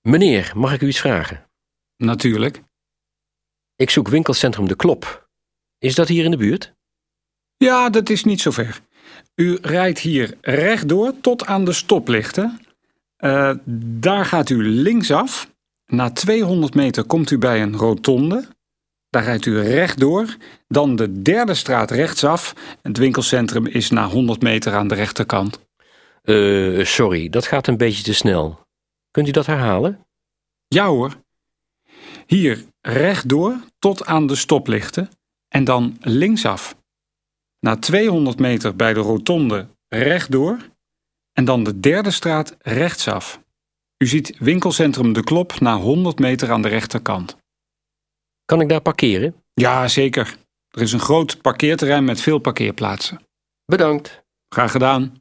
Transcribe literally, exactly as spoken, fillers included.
Meneer, mag ik u iets vragen? Natuurlijk. Ik zoek winkelcentrum De Klop. Is dat hier in de buurt? Ja, dat is niet zo ver. U rijdt hier rechtdoor tot aan de stoplichten. Uh, daar gaat u linksaf. Na tweehonderd meter komt u bij een rotonde. Daar rijdt u rechtdoor. Dan de derde straat rechtsaf. Het winkelcentrum is na honderd meter aan de rechterkant. Uh, sorry, dat gaat een beetje te snel. Kunt u dat herhalen? Ja hoor. Hier rechtdoor tot aan de stoplichten. En dan linksaf. Na tweehonderd meter bij de rotonde rechtdoor. En dan de derde straat rechtsaf. U ziet winkelcentrum De Klop na honderd meter aan de rechterkant. Kan ik daar parkeren? Ja, zeker. Er is een groot parkeerterrein met veel parkeerplaatsen. Bedankt. Graag gedaan.